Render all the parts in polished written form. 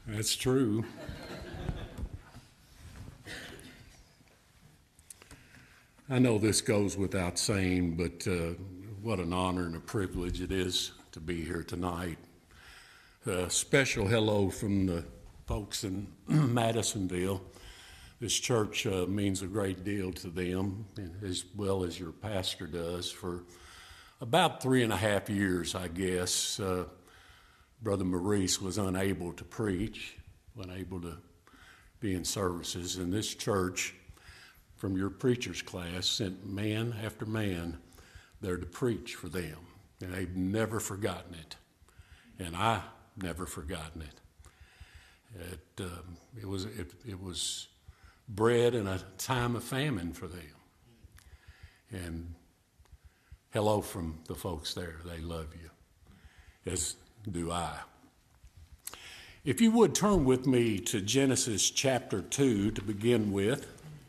That's true. I know this goes without saying, but what an honor and a privilege it is to be here tonight. A special hello from the folks in Madisonville. This church means a great deal to them, as well as your pastor does. For about 3.5 years, I guess, Brother Maurice was unable to preach, unable to be in services, and this church, from your preacher's class, sent man after man there to preach for them, and they've never forgotten it, and I never forgotten it. It was bread in a time of famine for them, and hello from the folks there. They love you, as do I. If you would turn with me to Genesis chapter 2 to begin with.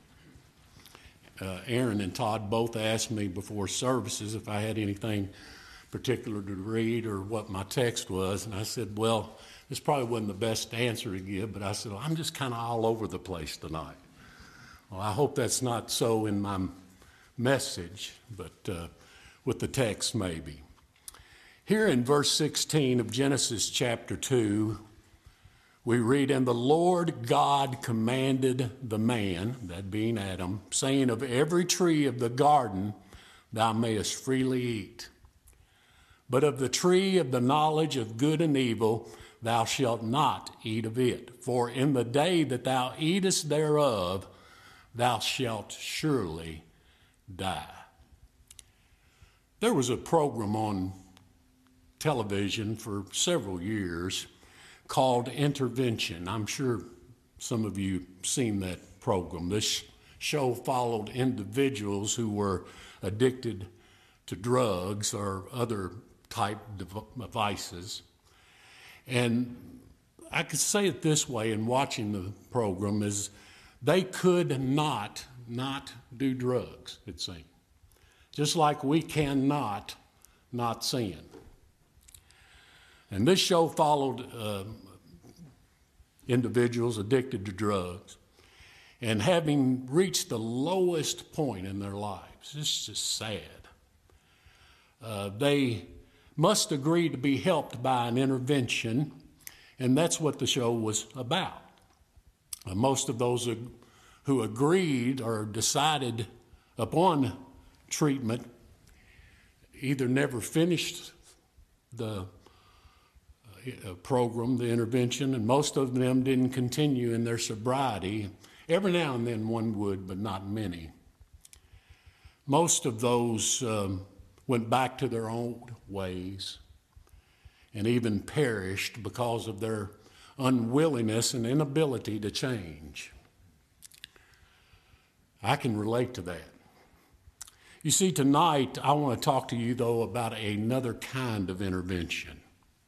Aaron and Todd both asked me before services if I had anything particular to read or what my text was, and I said, well, this probably wasn't the best answer to give, but I said, well, I'm just kind of all over the place tonight. Well, I hope that's not so in my message, but with the text maybe. Here in verse 16 of Genesis chapter 2, we read, "And the Lord God commanded the man," that being Adam, "saying, of every tree of the garden thou mayest freely eat. But of the tree of the knowledge of good and evil thou shalt not eat of it. For in the day that thou eatest thereof, thou shalt surely die." There was a program on television for several years called Intervention. I'm sure some of you have seen that program. This show followed individuals who were addicted to drugs or other type devices. And I could say it this way in watching the program is they could not do drugs, it seemed. Just like we cannot not sin. And this show followed individuals addicted to drugs and having reached the lowest point in their lives. It's just sad. They must agree to be helped by an intervention, and that's what the show was about. Most of those who agreed or decided upon treatment either never finished the program, the intervention, and most of them didn't continue in their sobriety. Every now and then one would, but not many. Most of those went back to their old ways and even perished because of their unwillingness and inability to change. I can relate to that. You see, tonight I want to talk to you, though, about another kind of intervention.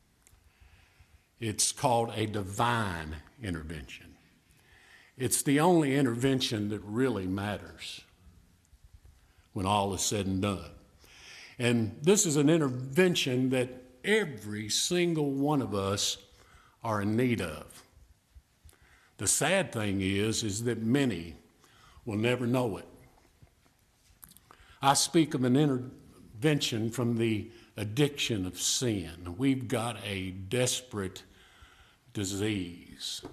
It's called a divine intervention. It's the only intervention that really matters when all is said and done. And this is an intervention that every single one of us are in need of. The sad thing is that many will never know it. I speak of an intervention from the addiction of sin. We've got a desperate disease,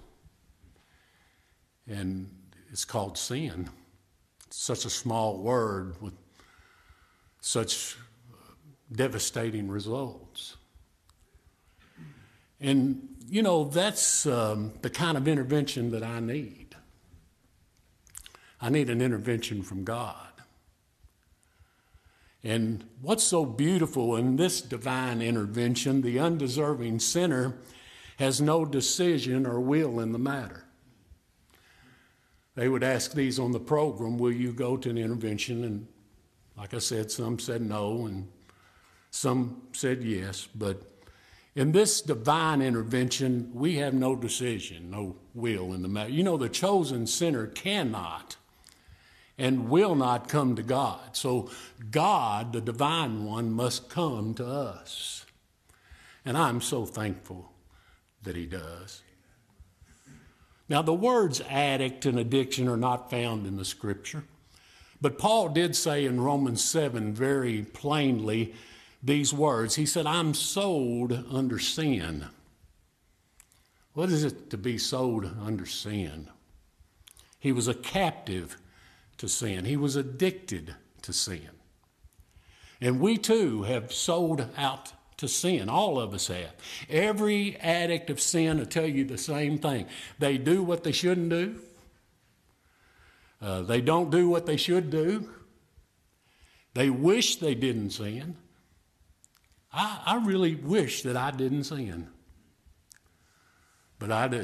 and it's called sin. It's such a small word with such devastating results. And, you know, that's the kind of intervention that I need. I need an intervention from God. And what's so beautiful in this divine intervention, the undeserving sinner has no decision or will in the matter. They would ask these on the program, will you go to an intervention? And like I said, some said no and some said yes. But in this divine intervention, we have no decision, no will in the matter. You know, the chosen sinner cannot and will not come to God. So God, the divine one, must come to us. And I'm so thankful that he does. Now, the words addict and addiction are not found in the Scripture, but Paul did say in Romans 7 very plainly these words. He said, I'm sold under sin. What is it to be sold under sin? He was a captive to sin. He was addicted to sin. And we too have sold out to sin. All of us have. Every addict of sin will tell you the same thing. They do what they shouldn't do. They don't do what they should do. They wish they didn't sin. I really wish that I didn't sin. But I do.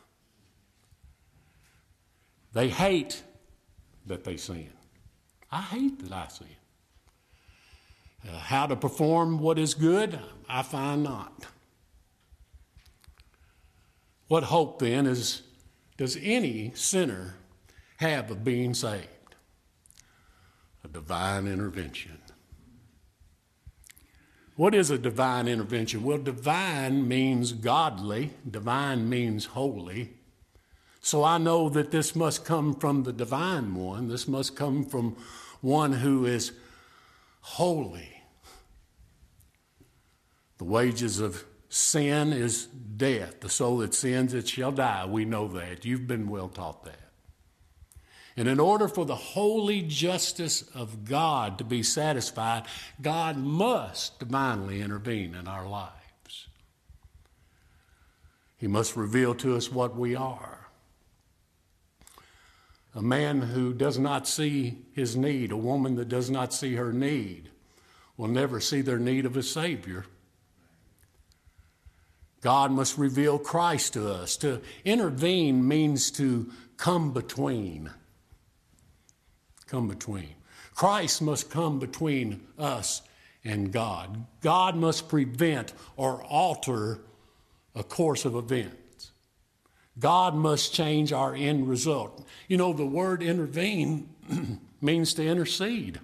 They hate that they sin. I hate that I sin. How to perform what is good, I find not. What hope then does any sinner have of being saved? A divine intervention. What is a divine intervention? Well, divine means godly. Divine means holy. So I know that this must come from the divine one. This must come from one who is holy. The wages of sin is death. The soul that sins, it shall die. We know that. You've been well taught that. And in order for the holy justice of God to be satisfied, God must divinely intervene in our lives. He must reveal to us what we are. A man who does not see his need, a woman that does not see her need, will never see their need of a Savior. God must reveal Christ to us. To intervene means to come between. Come between. Christ must come between us and God. God must prevent or alter a course of events. God must change our end result. You know, the word intervene means to intercede.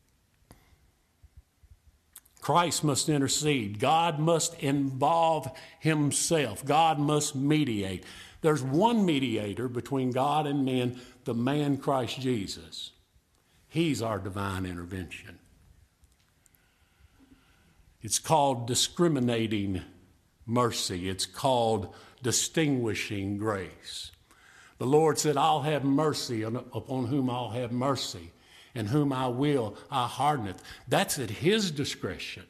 Christ must intercede. God must involve himself. God must mediate. There's one mediator between God and men, the man Christ Jesus. He's our divine intervention. It's called discriminating mercy. It's called distinguishing grace. The Lord said, I'll have mercy upon whom I'll have mercy, and whom I will, I hardeneth. That's at his discretion.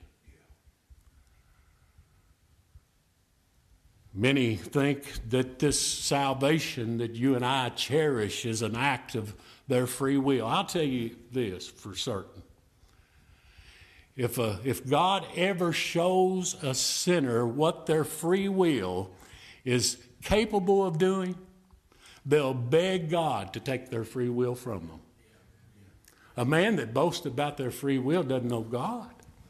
Many think that this salvation that you and I cherish is an act of their free will. I'll tell you this for certain. If God ever shows a sinner what their free will is capable of doing, they'll beg God to take their free will from them. A man that boasts about their free will doesn't know God.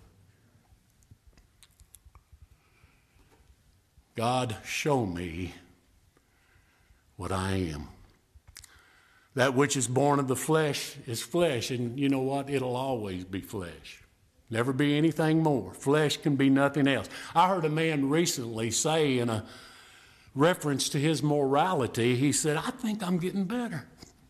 God, show me what I am. That which is born of the flesh is flesh, and you know what? It'll always be flesh. Never be anything more. Flesh can be nothing else. I heard a man recently say in a reference to his morality, he said, I think I'm getting better.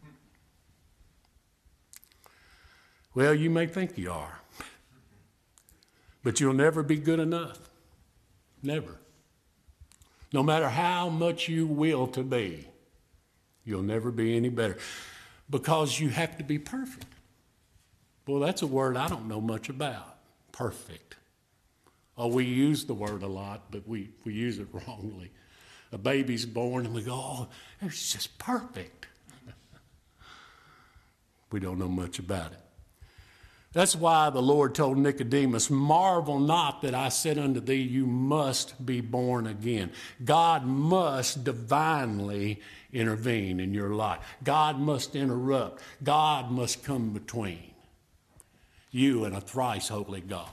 Well, you may think you are, but you'll never be good enough. Never. No matter how much you will to be, you'll never be any better because you have to be perfect. Well, that's a word I don't know much about, perfect. Oh, we use the word a lot, but we use it wrongly. A baby's born and we go, oh, it's just perfect. We don't know much about it. That's why the Lord told Nicodemus, marvel not that I said unto thee, you must be born again. God must divinely intervene in your life. God must interrupt. God must come between you and a thrice holy God.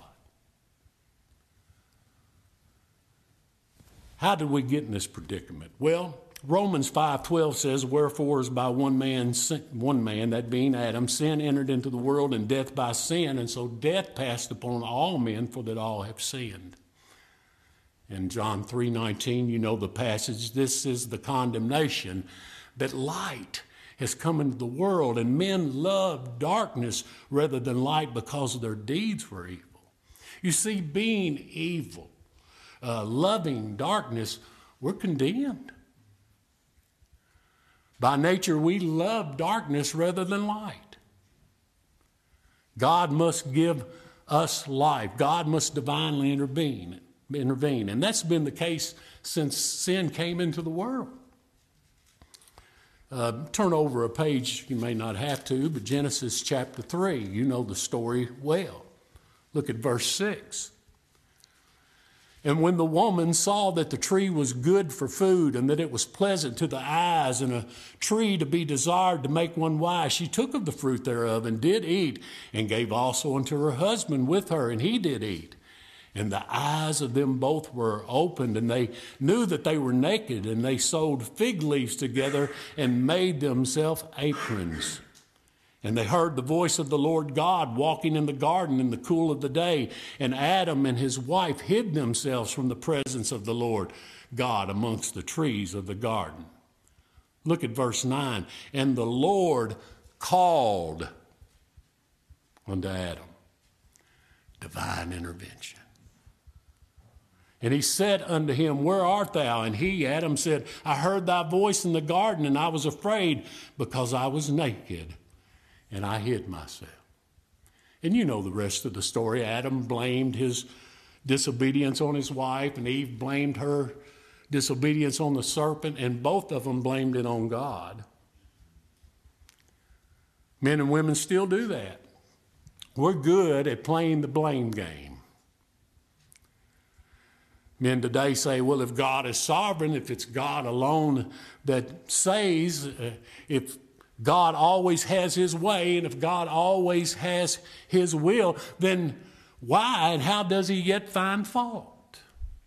How did we get in this predicament? Well, Romans 5:12 says, wherefore as by one man, that being Adam, sin entered into the world, and death by sin, and so death passed upon all men, for that all have sinned. In John 3:19, you know the passage, this is the condemnation, that light has come into the world, and men love darkness rather than light because their deeds were evil. You see, being evil, loving darkness, we're condemned. By nature, we love darkness rather than light. God must give us life. God must divinely intervene. And that's been the case since sin came into the world. Turn over a page, you may not have to, but Genesis chapter 3. You know the story well. Look at verse 6. And when the woman saw that the tree was good for food and that it was pleasant to the eyes and a tree to be desired to make one wise, she took of the fruit thereof and did eat, and gave also unto her husband with her, and he did eat. And the eyes of them both were opened, and they knew that they were naked, and they sewed fig leaves together and made themselves aprons. And they heard the voice of the Lord God walking in the garden in the cool of the day. And Adam and his wife hid themselves from the presence of the Lord God amongst the trees of the garden. Look at verse 9. And the Lord called unto Adam. Divine intervention. And he said unto him, Where art thou? And he, Adam, said, I heard thy voice in the garden, and I was afraid because I was naked, and I hid myself. And you know the rest of the story. Adam blamed his disobedience on his wife, and Eve blamed her disobedience on the serpent, and both of them blamed it on God. Men and women still do that. We're good at playing the blame game. Men today say, well, if God is sovereign, if it's God alone that saves, if God always has his way, and if God always has his will, then why and how does he yet find fault?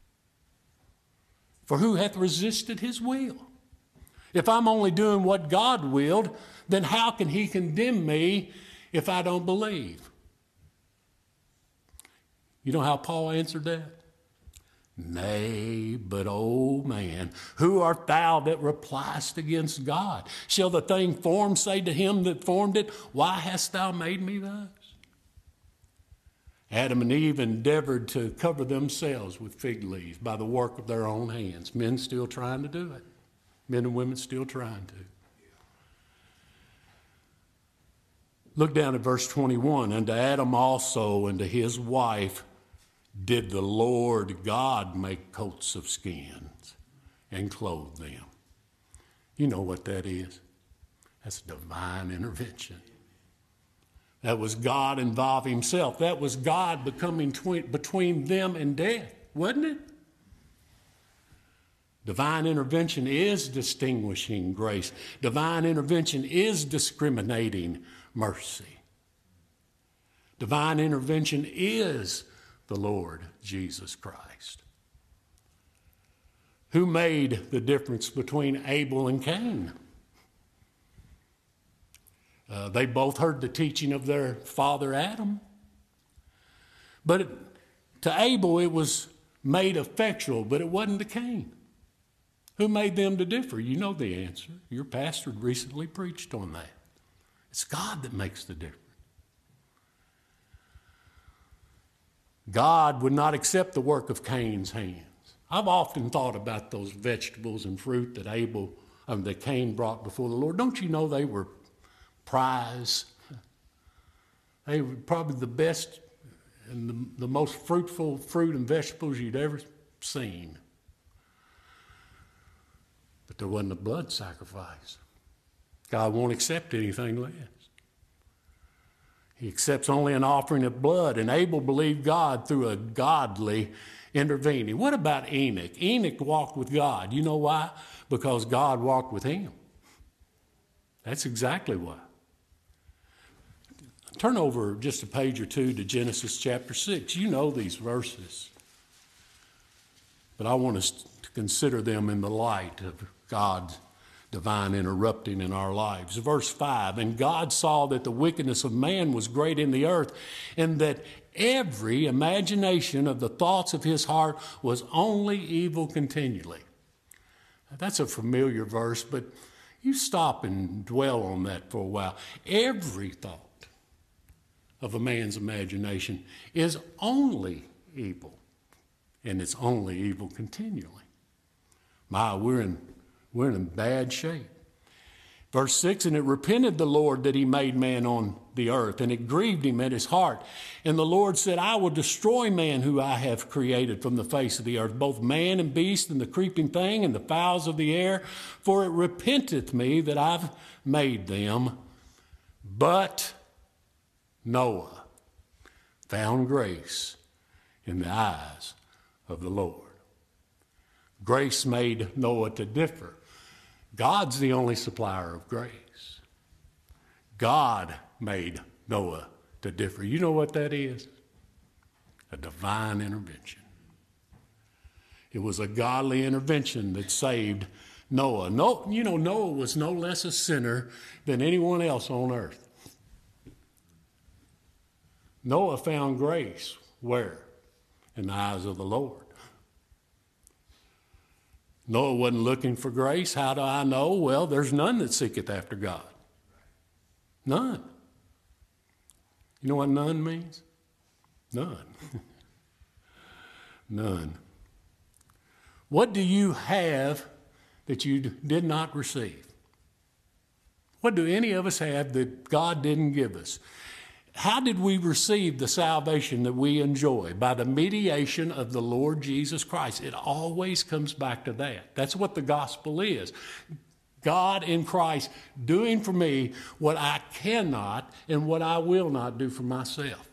For who hath resisted his will? If I'm only doing what God willed, then how can he condemn me if I don't believe? You know how Paul answered that? Nay, but, O man, who art thou that repliest against God? Shall the thing formed say to him that formed it, Why hast thou made me thus? Adam and Eve endeavored to cover themselves with fig leaves by the work of their own hands. Men still trying to do it. Men and women still trying to. Look down at verse 21. Unto Adam also and to his wife did the Lord God make coats of skins and clothe them. You know what that is? That's divine intervention. That was God involving himself. That was God becoming between them and death, wasn't it? Divine intervention is distinguishing grace. Divine intervention is discriminating mercy. Divine intervention is the Lord Jesus Christ. Who made the difference between Abel and Cain? They both heard the teaching of their father Adam. But to Abel it was made effectual, but it wasn't to Cain. Who made them to differ? You know the answer. Your pastor recently preached on that. It's God that makes the difference. God would not accept the work of Cain's hands. I've often thought about those vegetables and fruit that Cain brought before the Lord. Don't you know they were prize? They were probably the best and the most fruitful fruit and vegetables you'd ever seen. But there wasn't a blood sacrifice. God won't accept anything less. He accepts only an offering of blood, and Abel believed God through a godly intervening. What about Enoch? Enoch walked with God. You know why? Because God walked with him. That's exactly why. Turn over just a page or two to Genesis chapter 6. You know these verses. But I want us to consider them in the light of God's divine interrupting in our lives. Verse 5, and God saw that the wickedness of man was great in the earth, and that every imagination of the thoughts of his heart was only evil continually. Now, that's a familiar verse, but you stop and dwell on that for a while. Every thought of a man's imagination is only evil, and it's only evil continually. My, we're in bad shape. Verse 6, and it repented the Lord that he made man on the earth, and it grieved him at his heart. And the Lord said, I will destroy man who I have created from the face of the earth, both man and beast and the creeping thing and the fowls of the air, for it repenteth me that I've made them. But Noah found grace in the eyes of the Lord. Grace made Noah to differ. God's the only supplier of grace. God made Noah to differ. You know what that is? A divine intervention. It was a godly intervention that saved Noah. Noah was no less a sinner than anyone else on earth. Noah found grace where? In the eyes of the Lord. Noah wasn't looking for grace. How do I know? Well, there's none that seeketh after God. None. You know what none means? None. None. What do you have that you did not receive? What do any of us have that God didn't give us? How did we receive the salvation that we enjoy? By the mediation of the Lord Jesus Christ. It always comes back to that. That's what the gospel is. God in Christ doing for me what I cannot and what I will not do for myself.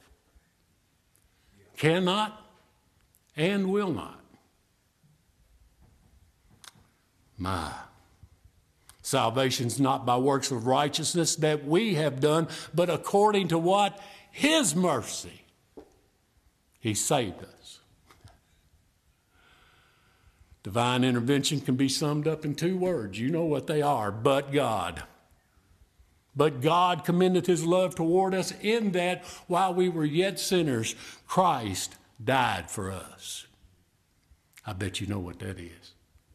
Cannot and will not. My. Salvation's not by works of righteousness that we have done, but according to what? His mercy. He saved us. Divine intervention can be summed up in two words. You know what they are. But God. But God commendeth his love toward us in that while we were yet sinners, Christ died for us. I bet you know what that is.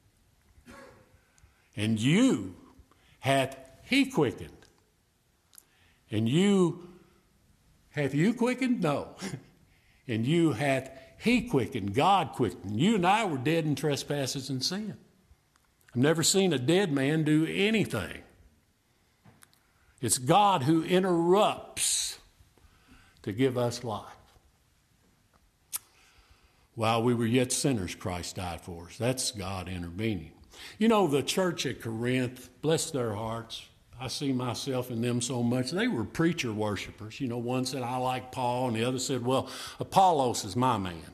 And you hath he quickened. And you, hath you quickened? No. And you hath he quickened, God quickened. You and I were dead in trespasses and sin. I've never seen a dead man do anything. It's God who interrupts to give us life. While we were yet sinners, Christ died for us. That's God intervening. You know, the church at Corinth, bless their hearts, I see myself in them so much. They were preacher worshipers. You know, one said, I like Paul, and the other said, well, Apollos is my man.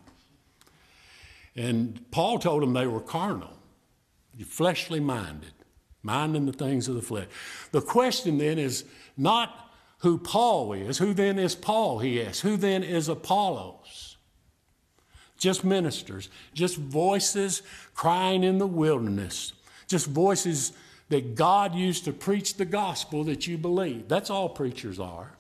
And Paul told them they were carnal, fleshly minded, minding the things of the flesh. The question then is not who Paul is. Who then is Paul, he asks. Who then is Apollos? Just ministers, just voices crying in the wilderness, just voices that God used to preach the gospel that you believe. That's all preachers are.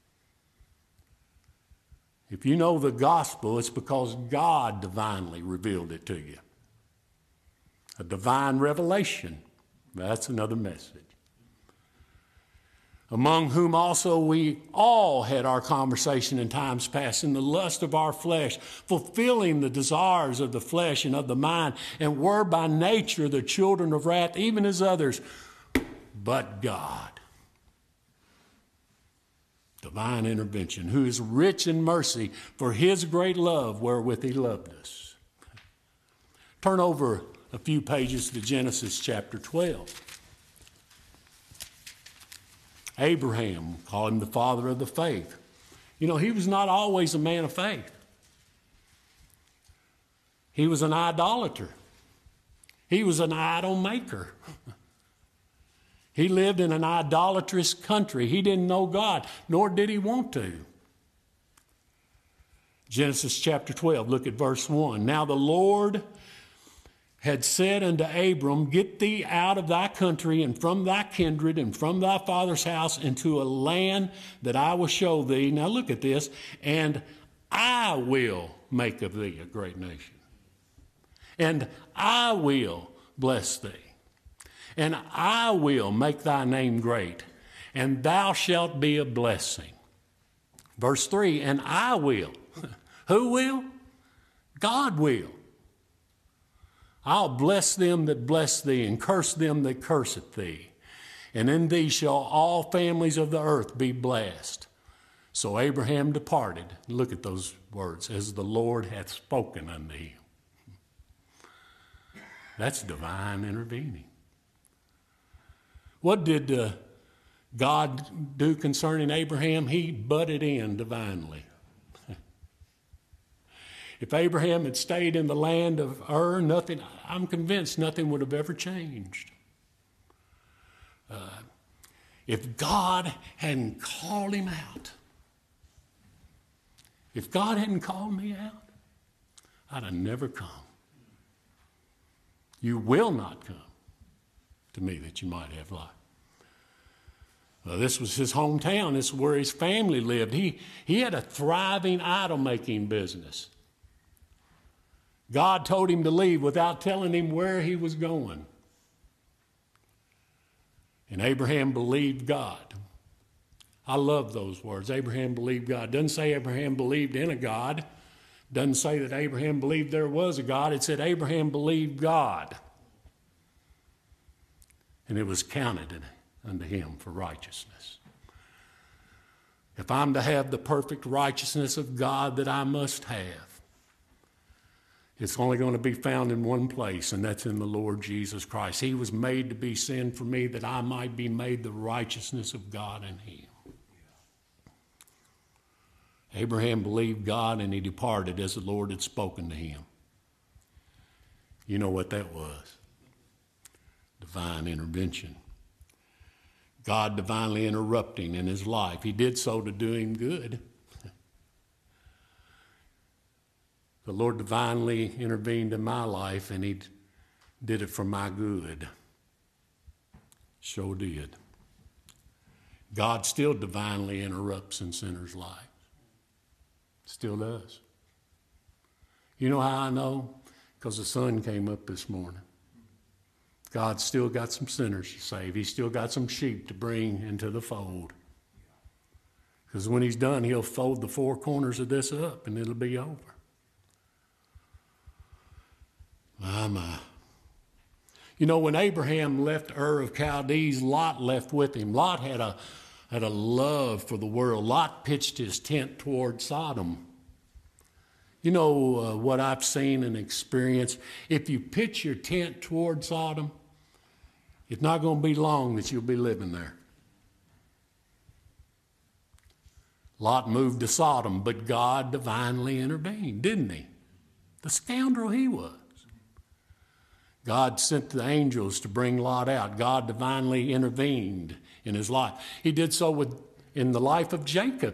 If you know the gospel, it's because God divinely revealed it to you. A divine revelation. That's another message. Among whom also we all had our conversation in times past in the lust of our flesh, fulfilling the desires of the flesh and of the mind, and were by nature the children of wrath, even as others. But God, divine intervention, who is rich in mercy for his great love wherewith he loved us. Turn over a few pages to Genesis chapter 12. Abraham, call him the father of the faith. You know, he was not always a man of faith. He was an idolater. He was an idol maker. He lived in an idolatrous country. He didn't know God, nor did he want to. Genesis chapter 12, look at verse 1. Now the Lord had said unto Abram, get thee out of thy country and from thy kindred and from thy father's house into a land that I will show thee. Now look at this. And I will make of thee a great nation. And I will bless thee. And I will make thy name great. And thou shalt be a blessing. Verse 3, and I will. Who will? God will. I'll bless them that bless thee, and curse them that curseth thee. And in thee shall all families of the earth be blessed. So Abraham departed. Look at those words. As the Lord hath spoken unto him. That's divine intervening. What did God do concerning Abraham? He butted in divinely. If Abraham had stayed in the land of Ur, I'm convinced nothing would have ever changed. If God hadn't called him out, if God hadn't called me out, I'd have never come. You will not come to me that you might have life. This was his hometown. This is where his family lived. He had a thriving idol-making business. God told him to leave without telling him where he was going. And Abraham believed God. I love those words. Abraham believed God. Doesn't say Abraham believed in a God. Doesn't say that Abraham believed there was a God. It said Abraham believed God. And it was counted unto him for righteousness. If I'm to have the perfect righteousness of God that I must have, it's only going to be found in one place, and that's in the Lord Jesus Christ. He was made to be sin for me that I might be made the righteousness of God in him. Abraham believed God, and he departed as the Lord had spoken to him. You know what that was? Divine intervention. God divinely interrupting in his life. He did so to do him good. The Lord divinely intervened in my life, and he did it for my good. Sure did. God still divinely interrupts in sinners' lives. Still does. You know how I know? Because the sun came up this morning. God's still got some sinners to save. He's still got some sheep to bring into the fold. Because when he's done, he'll fold the four corners of this up, and it'll be over. My. You know, when Abraham left Ur of Chaldees, Lot left with him. Lot had a love for the world. Lot pitched his tent toward Sodom. You know what I've seen and experienced? If you pitch your tent toward Sodom, it's not going to be long that you'll be living there. Lot moved to Sodom, but God divinely intervened, didn't he? The scoundrel he was. God sent the angels to bring Lot out. God divinely intervened in his life. He did so in the life of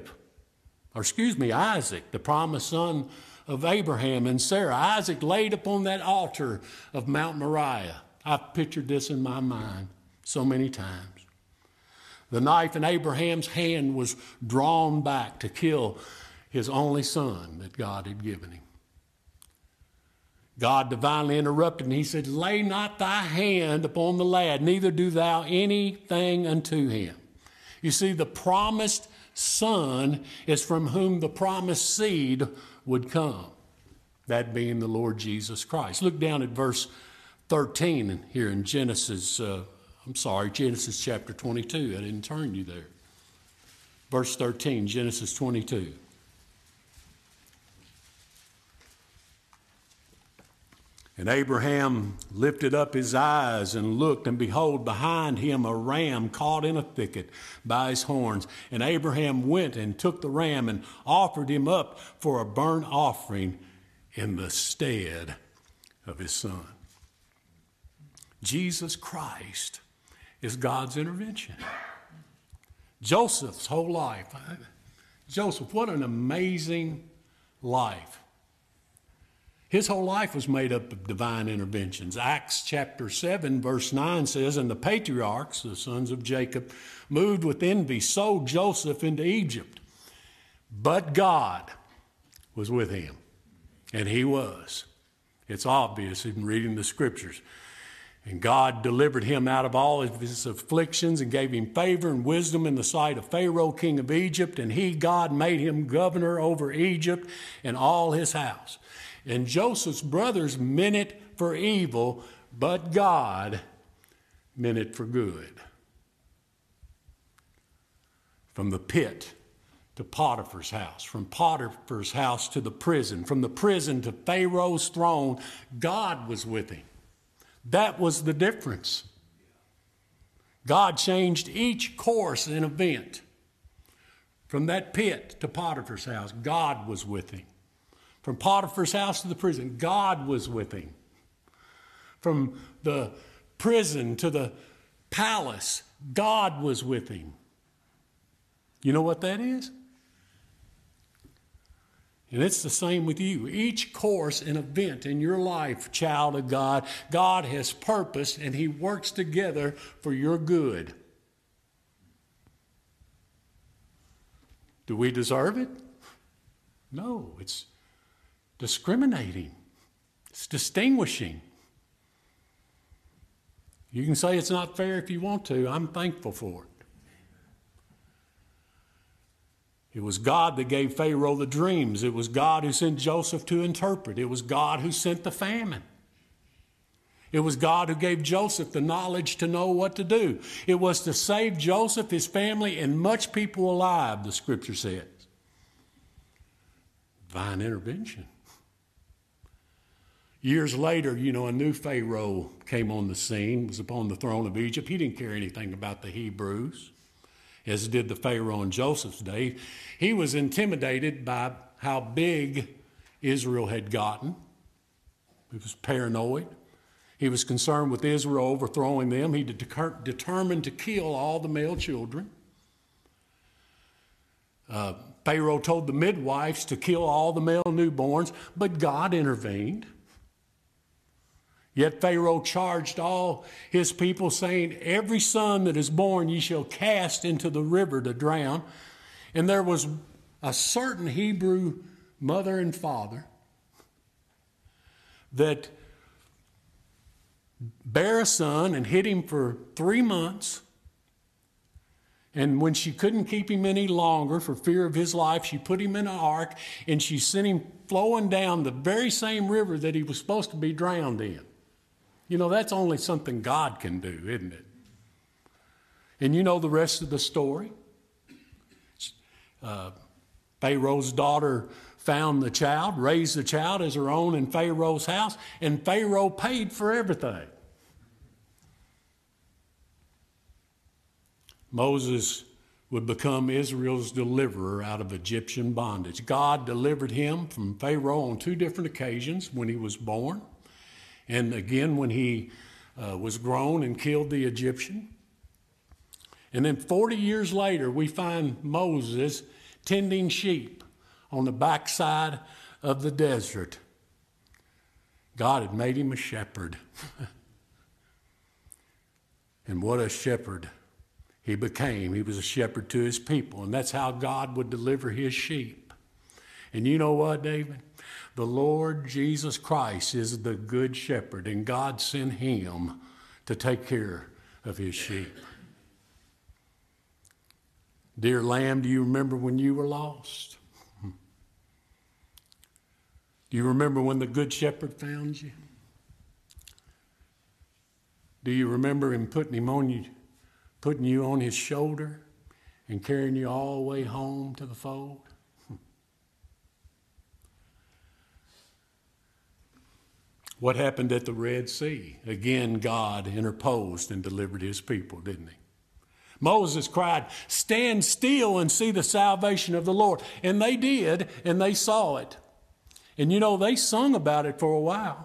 Isaac, the promised son of Abraham and Sarah. Isaac laid upon that altar of Mount Moriah. I've pictured this in my mind so many times. The knife in Abraham's hand was drawn back to kill his only son that God had given him. God divinely interrupted, and he said, lay not thy hand upon the lad, neither do thou anything unto him. You see, the promised son is from whom the promised seed would come, that being the Lord Jesus Christ. Look down at verse 13 here in Genesis chapter 22. I didn't turn you there. Verse 13, Genesis 22. And Abraham lifted up his eyes and looked, and behold, behind him a ram caught in a thicket by his horns. And Abraham went and took the ram and offered him up for a burnt offering in the stead of his son. Jesus Christ is God's intervention. Joseph's whole life. Joseph, what an amazing life. His whole life was made up of divine interventions. Acts chapter 7, verse 9 says, "And the patriarchs, the sons of Jacob, moved with envy, sold Joseph into Egypt. But God was with him." And he was. It's obvious in reading the scriptures. "And God delivered him out of all of his afflictions and gave him favor and wisdom in the sight of Pharaoh, king of Egypt. And he, God, made him governor over Egypt and all his house. And Joseph's brothers meant it for evil, but God meant it for good." From the pit to Potiphar's house, from Potiphar's house to the prison, from the prison to Pharaoh's throne, God was with him. That was the difference. God changed each course and event. From that pit to Potiphar's house, God was with him. From Potiphar's house to the prison, God was with him. From the prison to the palace, God was with him. You know what that is? And it's the same with you. Each course and event in your life, child of God, God has purpose and he works together for your good. Do we deserve it? No, it's discriminating. It's distinguishing. You can say it's not fair if you want to. I'm thankful for it. It was God that gave Pharaoh the dreams. It was God who sent Joseph to interpret. It was God who sent the famine. It was God who gave Joseph the knowledge to know what to do. It was to save Joseph, his family, and much people alive, the scripture says. Divine intervention. Years later, a new Pharaoh came on the scene, was upon the throne of Egypt. He didn't care anything about the Hebrews, as did the Pharaoh in Joseph's day. He was intimidated by how big Israel had gotten. He was paranoid. He was concerned with Israel overthrowing them. He determined to kill all the male children. Pharaoh told the midwives to kill all the male newborns, but God intervened. Yet Pharaoh charged all his people, saying, "Every son that is born ye shall cast into the river to drown." And there was a certain Hebrew mother and father that bare a son and hid him for 3 months. And when she couldn't keep him any longer for fear of his life, she put him in an ark and she sent him flowing down the very same river that he was supposed to be drowned in. That's only something God can do, isn't it? And you know the rest of the story. Pharaoh's daughter found the child, raised the child as her own in Pharaoh's house, and Pharaoh paid for everything. Moses would become Israel's deliverer out of Egyptian bondage. God delivered him from Pharaoh on 2 different occasions: when he was born, and again when he was grown and killed the Egyptian. And then 40 years later, we find Moses tending sheep on the backside of the desert. God had made him a shepherd. And what a shepherd he became. He was a shepherd to his people, and that's how God would deliver his sheep. And you know what, David? The Lord Jesus Christ is the good shepherd, and God sent him to take care of his sheep. Dear lamb, do you remember when you were lost? Do you remember when the good shepherd found you? Do you remember him putting you on his shoulder and carrying you all the way home to the fold? What happened at the Red Sea? Again, God interposed and delivered his people, didn't he? Moses cried, "Stand still and see the salvation of the Lord." And they did, and they saw it. And they sung about it for a while.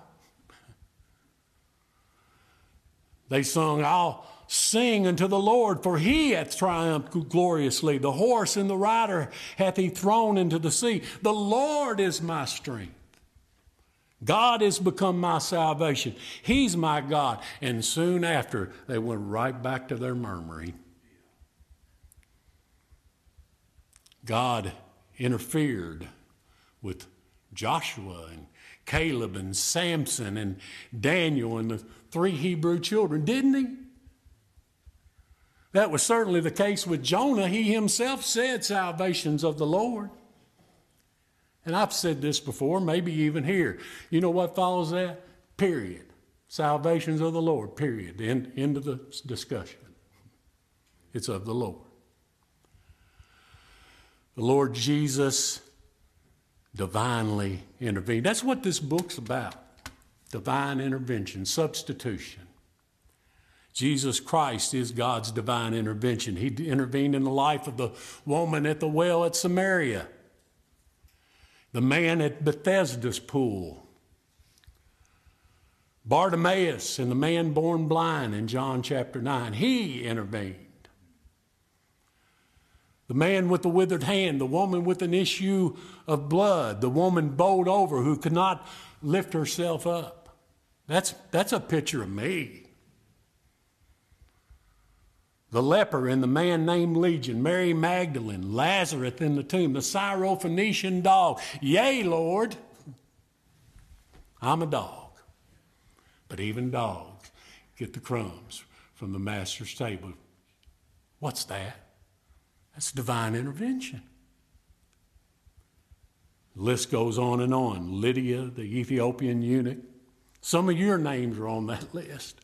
They sung, "I'll sing unto the Lord, for he hath triumphed gloriously. The horse and the rider hath he thrown into the sea. The Lord is my strength." God has become my salvation. He's my God. And soon after, they went right back to their murmuring. God interfered with Joshua and Caleb and Samson and Daniel and the 3 Hebrew children, didn't he? That was certainly the case with Jonah. He himself said, "Salvation's of the Lord." And I've said this before, maybe even here. You know what follows that? Period. Salvation's of the Lord, period. End of the discussion. It's of the Lord. The Lord Jesus divinely intervened. That's what this book's about. Divine intervention, substitution. Jesus Christ is God's divine intervention. He intervened in the life of the woman at the well at Samaria, the man at Bethesda's pool, Bartimaeus and the man born blind in John chapter 9. He intervened. The man with the withered hand, the woman with an issue of blood, the woman bowled over who could not lift herself up. That's a picture of me. The leper and the man named Legion, Mary Magdalene, Lazarus in the tomb, the Syrophoenician dog. Yea, Lord, I'm a dog. But even dogs get the crumbs from the master's table. What's that? That's divine intervention. The list goes on and on. Lydia, the Ethiopian eunuch. Some of your names are on that list.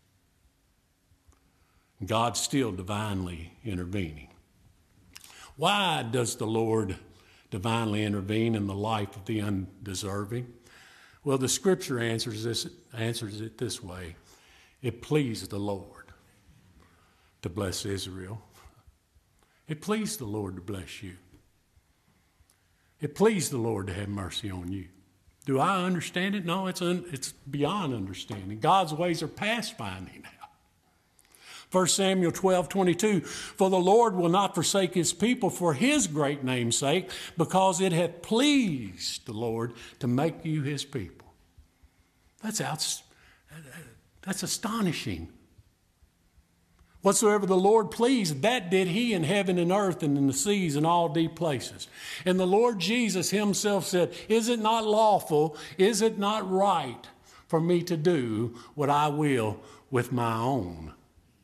God's still divinely intervening. Why does the Lord divinely intervene in the life of the undeserving? Well, the Scripture answers it this way. It pleased the Lord to bless Israel. It pleased the Lord to bless you. It pleased the Lord to have mercy on you. Do I understand it? No, it's beyond understanding. God's ways are past finding out. 1 Samuel 12:22, for the Lord will not forsake his people for his great name's sake, because it hath pleased the Lord to make you his people. That's astonishing. Whatsoever the Lord pleased, that did he in heaven and earth and in the seas and all deep places. And the Lord Jesus himself said, is it not lawful, is it not right for me to do what I will with my own?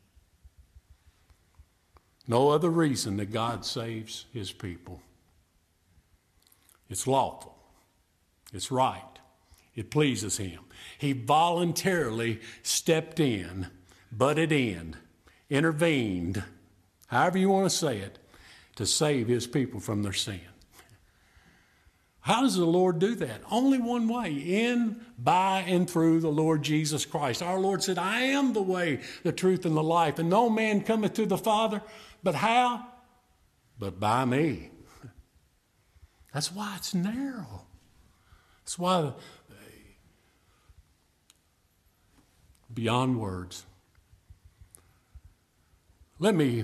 No other reason that God saves his people. It's lawful. It's right. It pleases him. He voluntarily stepped in, butted in, intervened, however you want to say it, to save his people from their sin. How does the Lord do that? Only one way, in, by, and through the Lord Jesus Christ. Our Lord said, I am the way, the truth, and the life, and no man cometh to the Father, but how? But by me. That's why it's narrow. That's why, beyond words. Let me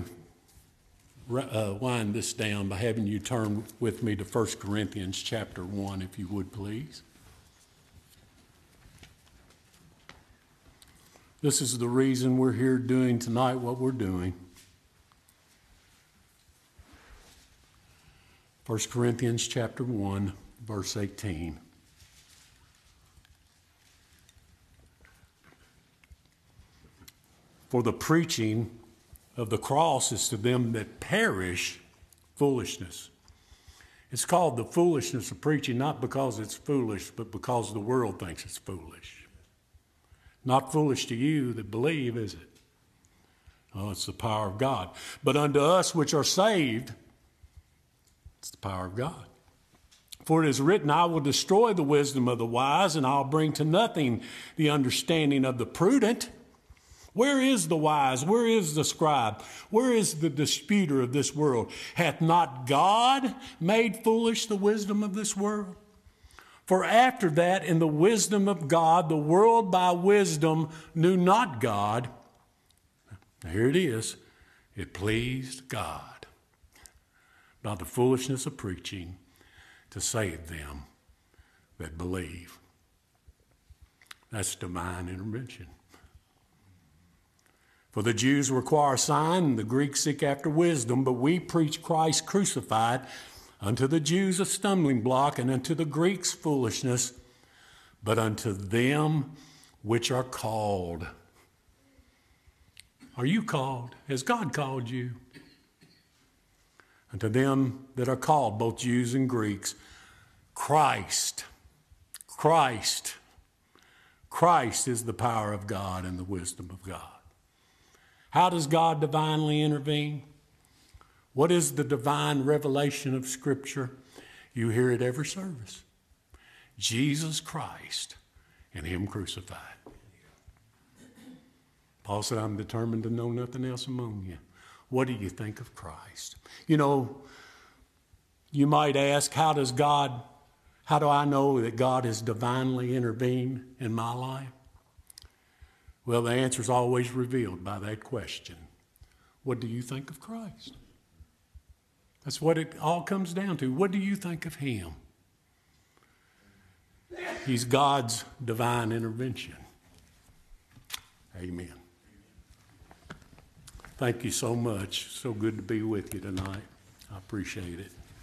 wind this down by having you turn with me to 1 Corinthians chapter 1, if you would, please. This is the reason we're here doing tonight what we're doing. 1 Corinthians chapter 1, verse 18. For the preaching of the cross is to them that perish foolishness. It's called the foolishness of preaching, not because it's foolish, but because the world thinks it's foolish. Not foolish to you that believe, is it? Oh, it's the power of God. But unto us which are saved, it's the power of God. For it is written, I will destroy the wisdom of the wise, and I'll bring to nothing the understanding of the prudent. Where is the wise? Where is the scribe? Where is the disputer of this world? Hath not God made foolish the wisdom of this world? For after that, in the wisdom of God, the world by wisdom knew not God. Now here it is. It pleased God by the foolishness of preaching to save them that believe. That's divine intervention. For the Jews require a sign, and the Greeks seek after wisdom, but we preach Christ crucified, unto the Jews a stumbling block, and unto the Greeks foolishness, but unto them which are called. Are you called? Has God called you? Unto them that are called, both Jews and Greeks, Christ is the power of God and the wisdom of God. How does God divinely intervene? What is the divine revelation of Scripture? You hear it every service. Jesus Christ and Him crucified. Paul said, I'm determined to know nothing else among you. What do you think of Christ? You know, you might ask, how do I know that God has divinely intervened in my life? Well, the answer is always revealed by that question. What do you think of Christ? That's what it all comes down to. What do you think of Him? He's God's divine intervention. Amen. Thank you so much. So good to be with you tonight. I appreciate it.